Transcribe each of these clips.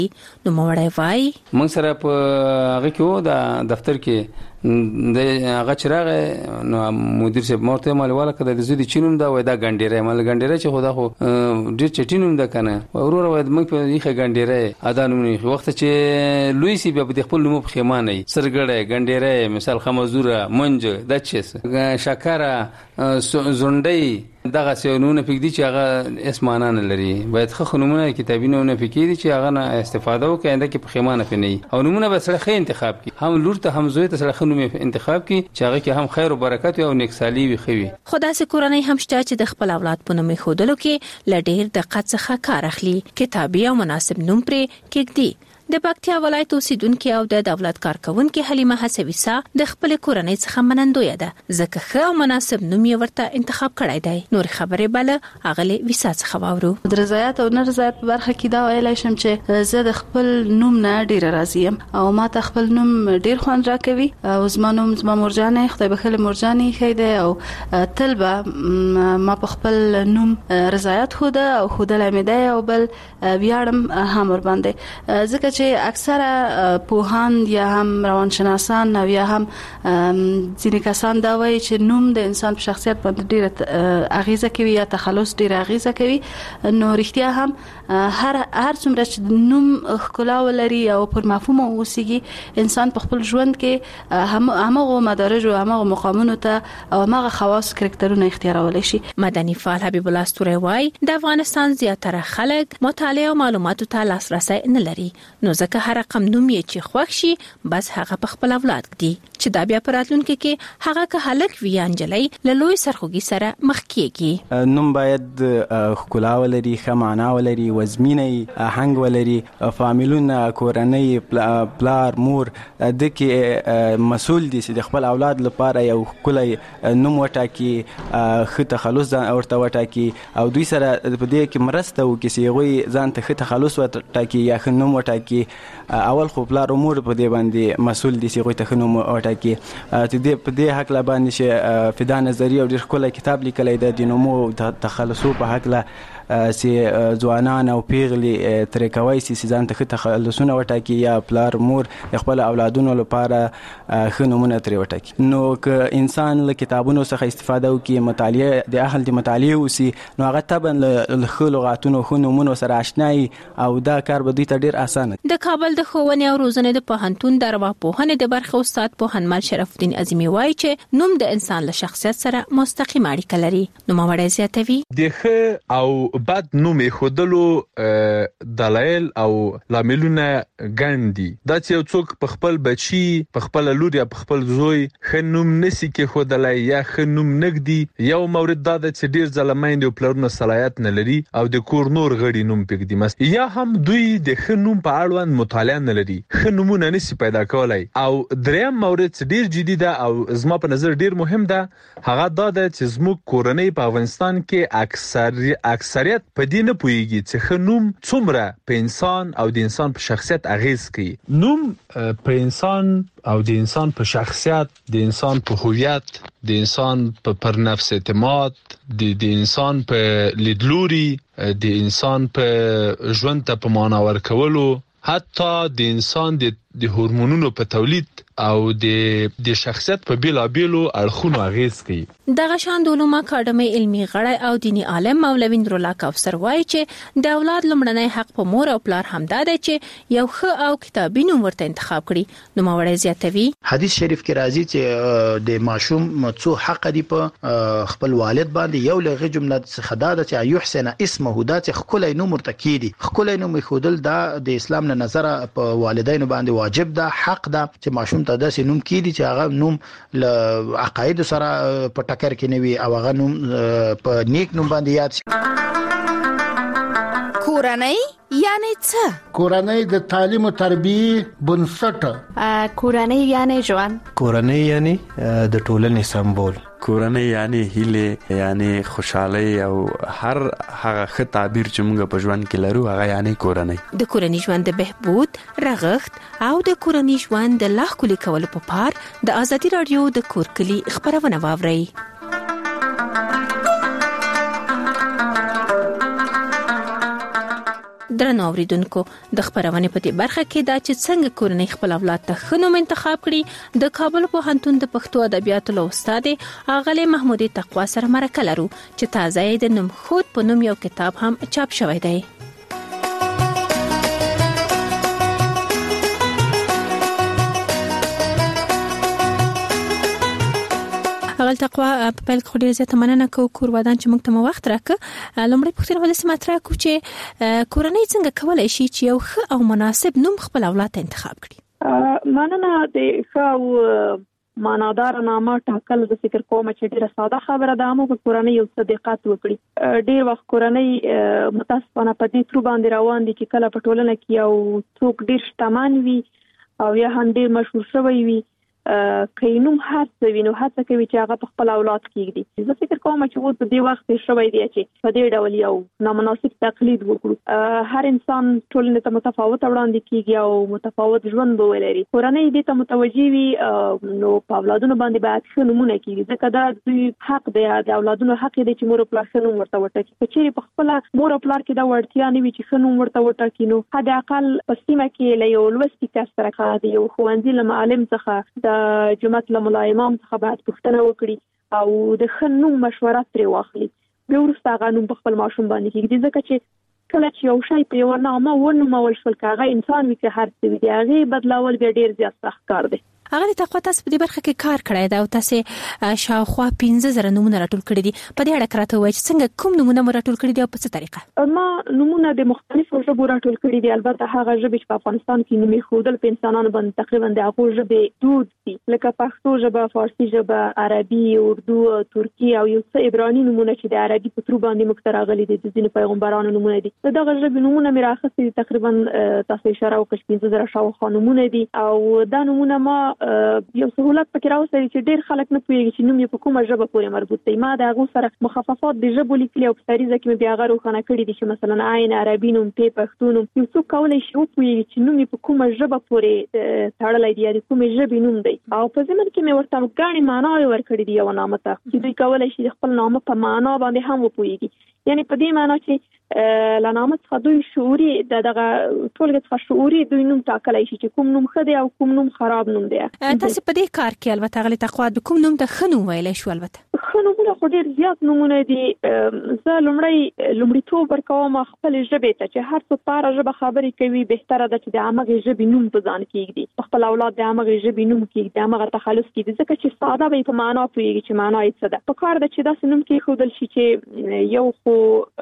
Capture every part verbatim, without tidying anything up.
نو موړی وای موږ سره په هغه کې و د دفتر کې د هغه چراغ نو مدیر صاحب مرته مال والا کده د زودي چینوم دا وای دا ګنډيره مال ګنډيره چې خدا خو ډیر چټینوم دا کنه ورور وای موږ په یخه ګنډيره ادانونه وخت چې لوی سی به د خپل نوم په خیمانه سرګړې ګنډيره مثال خمزوره منج د چس شکره زونډي دغه سيونونه پکې دي چې هغه اسمانه نه لري باید خو نمونه کتابونه نه پکې دي چې هغه نه استفاده وکړي انده کې په خیمانه پني او نمونه به سره خې انتخاب کی هم لور ته هم زوی ته سره خنوم انتخاب کی چې هغه کې هم خیر او برکت او نیکسالي وي خوي خدا سي کورنۍ هم شته چې د خپل اولاد په نوم خودلو کې لډیر دقت څخه کار اخلي کتابي او مناسب نوم پرې کېږي د پکتیا ولایت اوسیدونکو او د دولت کارکونکو حلیمه حسویسا د خپل کورنۍ څخه منندوی ده ځکه ښه او مناسب نوم یې ورته انتخاب کړی دی نور خبره بل اغلی ویسا څخه واورو د رضایت او نه رضایت په برخه کې دا ویلای شم چې زه د خپل نوم نه ډیر راضی یم او ما ته خپل نوم ډیر خوند راکوي او زما نوم زما مرجانه خدای بخله مرجانه خیده او تل به ما په خپل نوم رضایت خوده او خوده لمیده او بل بیاړم هم ور باندې ځکه اکثره پوهان یا هم روانشناسان او یا هم ځینې کسان دا وایي چې نوم د انسان په شخصیت باندې ډیره اغیزه کوي یا تخلص ډیره اغیزه کوي نو رښتیا هم هر هر څومره چې نوم ښکلا ولري او پر مفهوم اوسېږي انسان په خپل ژوند کې هم هغه مدارج او هغه مقامونو ته او هغه خواص کرکټرونه اختیارولای شي مدني فعال حبیب الله استوری وای د افغانستان زیاتره خلک مطالعه او معلوماتو ته لاسرسي نه لري نو ځکه هر رقم نوم یې چې خوښ شي بس هغه په خپل اولاد دی چې دا بیا پراتلونکو کې هغه که هلک وي انجلۍ له لوی سرخوږي سره مخ کیږي نوم باید ښکلا ولري ښه معنا ولري وزمینه آهنګ ولري فامیلونه کورنۍ پلار مور د کې مسؤل دي چې د خپل اولاد لپاره یو ښکلی نوم وټاکي ښه تخلص ورته وټاکي او دوی سره په دې کې مرسته وکړي چې هغوی ځان ته ښه تخلص وټاکي یا ښه نوم وټاکي اول خو پلار امور په دې باندې مسؤل دي چې غوي ته خنوم وټاکي ته دې په دې حق لا باندې چې فدا نظریه او ډېر ښکلی کتاب لیکلی دی د نومو تخلصو په حق لا چې ځوانان او پیغلي ترې کوي چې ځان ته تخلصونه وټاکي یا پلار مور خپل اولادونو لپاره ښه نومونه ترې وټاکي نو که انسان له کتابونو څخه استفاده وکړي مطالعه د اهل د مطالعه وسی نو هغه طبعا له ښه لغاتونو ښه نومونو سره آشنایي او دا کار به دوی ته ډېر اسانه د کابل د ښوونې او روزنې د پوهنتون د ارواپوهنې د برخې استاد پوهنمل شرف الدین عظیمي وایي چې نوم د انسان له شخصیت سره مستقیم اړیکه لري نوموړی زیاتوي د ښه او بد نوم خودلو دلایل او لاملونه ګڼدي دا چې یو څوک په خپل بچي په خپل لور یا په خپل زوی ښه نوم نسی کې خودلای یا ښه نوم نګدي یو مورد دا چې ډیر ځلمایند او پلرونه صلاحیت نه لري او د کور نور غړي نوم پکې مس یا هم دوی د ښه نوم په اړوند مطالعه نه لري ښه نومونه نسی پیدا کولای او دریم مورد ډیر جدي ده او زما په نظر ډیر مهم ده هغه دا ده چې زموږ کورنۍ په افغانستان کې اکثر اکثریت په دې نه پوهیږي چې ښه نوم څومره په انسان او د انسان په شخصیت اغیز کوي نوم په انسان او د انسان په شخصیت د انسان په هویت د انسان په پر نفس اعتماد د د انسان په لیدلوري د انسان په ژوند ته په معنا ورکولو حتی د انسان د د هورمونونو په تولید او د د شخصیت په بیلابیلو اړخونو اغیز کوي دغه شان د علومو اکاډمي علمي غړی او دینی عالم مولوی نورالله کوثر وایي چې د اولاد لمړنی حق په مور او پلار همدا دی چې یو ښه او کتابي نوم ورته انتخاب کړي نوموړی زیاتوي حدیث شریف کې راځي چې د ماشوم څو حق دی په خپل والد باندې یو لغه جمله څخه دا چې یحسن اسمه دا چې خپل نوم ورته کیدی خپل نوم خودل دا د اسلام نه نظر په والدینو باندې واجب ده حق ده چې ماشوم ته داسې نوم کیدی چې هغه نوم له عقاید سره په ټکر کې نه وي او هغه نوم په نیک نوم باندې یاد شي کورنۍ یعنی څه کورنۍ د تعلیم او تربیه بنسټ کورنۍ یعنی ژوند کورنۍ یعنی د ټولنې سمبول کورنۍ یعنی هیله یعنی خوشحالي او هر هغه ښه تعبیر چې موږ په ژوند کې لرو هغه یعنی کورنۍ د کورنۍ ژوند د بهبود رغښت او د کورنۍ ژوند د لا ښکلي کولو په پار د ازادي رادیو د کورکلي خبرونه واورئ درنو اوریدونکو د خبرونه په دې برخه کې دا چې څنګه کورنۍ خپل اولاد ته ښه نوم انتخاب کړي د کابل پوهنتون د پښتو ادبیاتو له استاد اغلی محمودي تقوا سره مرکه لرو چې تازه د نوم خود په نوم یو کتاب هم چاپ شوی دی. اغل تقوا په پیل کې ډیر زیاته مننه کوم کور ودان چې موږ ته مو وخت راکړ. لومړی پوښتنه ولې سماترا کو چې کورنۍ څنګه کولای شي چې یو ښه او مناسب نوم خپل اولاد ته انتخاب کړي؟ مننه د ښه معنادار نامه ټاکل د فکر کوم چې ډیره ساده خبره ده، مو په کورنۍ یو صداقت وکړي. ډیر وخت کورنۍ متاسفانه په دې تر باندې روان دي چې کله په ټولنه کې یو څوک ډیر شتمن وي او یا هم ډیر مشهور شوی وي، کینوم هڅه وینو هڅه کوي چې هغه په خپل اولاد کېږي. زه فکر کوم چې اوس په دې وخت کې شوی دی چې په دې ډول یو نامناسب تقلید وکړو. هر انسان ټولنې ته متفاوت وړاندې کیږي او متفاوت ژوند ولري. کورنۍ دې ته متوجي وي نو په اولادونو باندې باید ښه نمونه کیږي، ځکه دا دوی حق دی، د اولادونو حق دی چې مور او پلار ښه نوم ورته وټاکي. که چیرې په خپل مور او پلار کې دا وړتیا نه وي چې ښه نوم ورته وټاکي، نو حد اقل په سیمه کې له یو لوستي کس سره کار دی، یو ښوونځي له معلم څخه د جماعت له ملا امام څخه باید پوښتنه وکړي او د ښه نوم مشوره ترې واخلي. بیا وروسته هغه نوم په خپل ماشوم باندې کېږدي، ځکه چې کله چې یو شی په یوه نامه ونومول شول که هغه انسان وي که هر څه وي، د هغې بدلول بیا ډېر زیات سخت کار دی. هغه تقوا تاسو په دې برخه کې کار کړی دا او تاسو شاوخوا پنځه زره نمونه راټول کړي دي. په دې اړه راته وایي چې څنګه کوم نمونه مو راټول کړي دي او په څه طریقه؟ ما نمونه د مختلفو ژبو راټول کړي دي. البته هغه ژبې چې په افغانستان کې نومې ښودل په انسانانو باندې تقریبا د هغو ژبې دود دي، لکه پښتو ژبه، فارسي ژبه، عربي، اردو، ترکي او یو څه عبراني نمونه چې د عربي په ترو باندې موږ ته راغلي دي، د ځینو پیغمبرانو نمونه دي. دغه ژبې نمونه مې راخستې دي، تقریبا تاسو اشاره وکړئ پنځه زره شاوخوا نمونه دي. او دا نمونه ما یو سهولت پکې راوستل چې ډېر خلک نه پوهیږي چې نوم یې په کومه ژبه پورې مربوط دی. ما د هغو سره مخففات د ژبو لیکلي او په سریزه کې مې بیا هغه روښانه کړي دي چې مثلا عین عربي نوم، پې پښتو نوم. یو څوک کولی شي وپوهیږي چې نوم یې په کومه ژبه پورې تړلی دی یا د کومې ژبې نوم دی. او په ضمن کې مې ورته ګڼې معناوې ورکړي دي یو نامه ته چې دوی کولی شي د خپل نامه په معنا باندې هم وپوهیږي. یعنی په دې معنا چې لنامه څخه دوی شعوري د دغه ټولګه څخه شعوري دوی نوم ټاکلی شي چې کوم نوم ښه دی او کوم نوم خراب نوم دی. تاسو په دې کار کې البته غلي تقوا د کوم نوم ته ښه نوم ویلی شو؟ البته ښه نومونه خو ډېر زیات نومونه دي. زه لومړی لومړیتوب ورکوم خپلې ژبې ته چې هر څوک په هره ژبه خبرې کوي، بهتره ده چې د همغې ژبې نوم په ځان کېږدي، په خپل اولاد د همغې ژبې نوم کېږدي، د همغه تخلص کېږدي، ځکه چې ساده به یې په معنا پوهېږي چې معنا یې څه ده. په کار ده چې داسې نوم کېښودل شي چې یو خو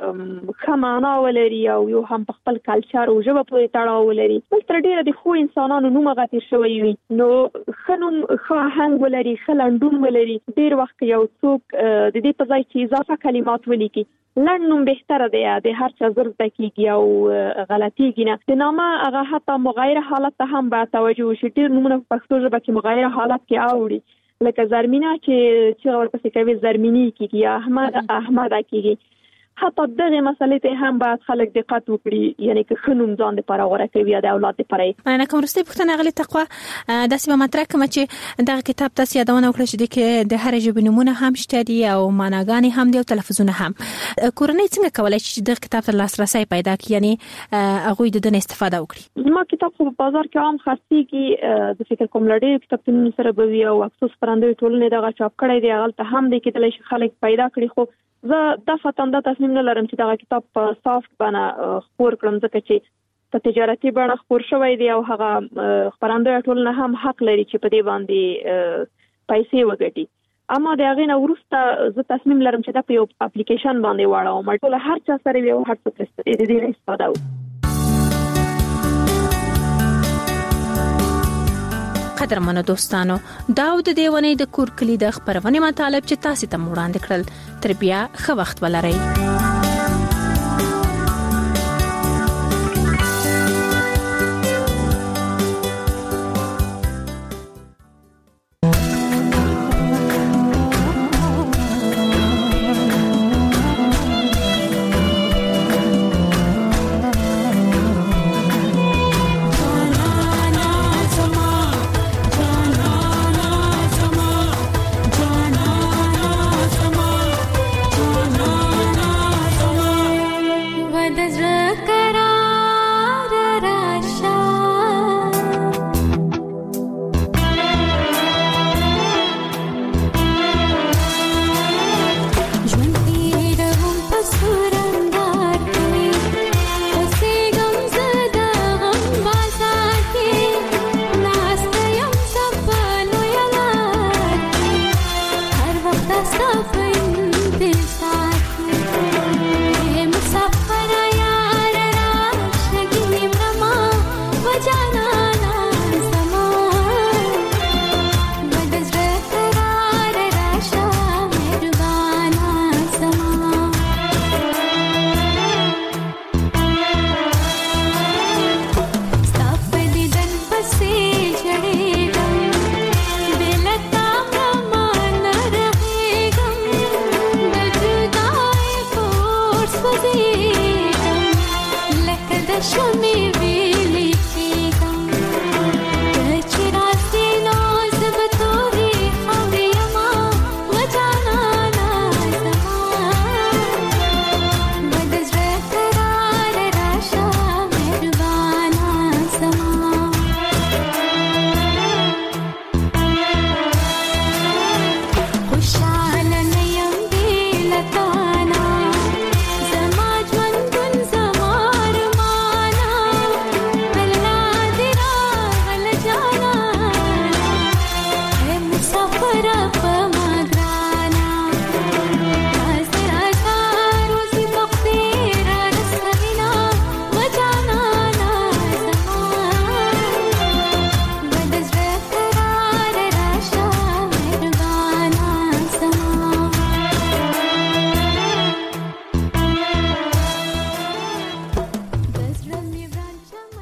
ښه معنا ولري او یو هم په خپل کلچر او ژبه پورې تړاو ولري، بل تر ډېره د ښو انسانانو نوم هغه تېر شوی وي، نو ښه نوم ښه آهنګ ولري، ښه لنډون ولري. ډېر وخت یو څوک د دې په ځای چې اضافه کلمات ولیکي، لنډ نوم بهتره دی، د هر چا زر زده کېږي او غلطېږي نه. د نامه هغه حتی مغایره حالت ته هم باید توجه وشي. ډېر نومونه په پښتو ژبه کې مغایره حالت کې اوړي، لکه زرمینه چې چغه ورپسې کوي زرمینی کېږي یا احمد احمده کېږي. حتی دغه مسلې ته هم باید خلک دقت وکړي، یعنی که ښه نوم ځان دپاره غوره کوي یا د اولاد دپاره یې. مننه کوم. وروستۍ پوښتنه غلي تقوا داسې به مطرح کړم چې دغه کتاب تاسو یادونه وکړه چې د کې د هرې ژبې نومونه هم شته دي او معناګانې هم دي او تلفظونه هم. کورنۍ څنګه کولی شي چې دغه کتاب ته لاسرسی پیدا کړي، یعنی هغوی د ده نه استفاده وکړي؟ زما کتاب خو په بازار کې عام خرڅېږي، زه فکر کوم له ډېرو کتابتونونو سره به وي او افسوس خپرندویې ټولنې دغه چاپ کړی دی، هغلته هم دی کېدلی شي خلک پیدا کړي. خو زه دفعتاً دا تصمیم نه لرم چې دغه کتاب په سافت بڼه خپور کړم، ځکه چې په تجارتي بڼه خپور شوی دی او هغه خپرندویه ټولنه هم حق لري چې په دې باندې پیسې وګټي. اما د هغې نه وروسته زه تصمیم لرم چې دا په یو اپلیکیشن باندې واړوم، ټول هر چا سره وي او هر څوک د دې نه استفاده وکړي. قدرمنو دوستانو، دا د دې ونې د کور کلی د خبرونې مطالب چې تاسو ته وړاندې کړل. تر بیا ښه وخت ولرئ.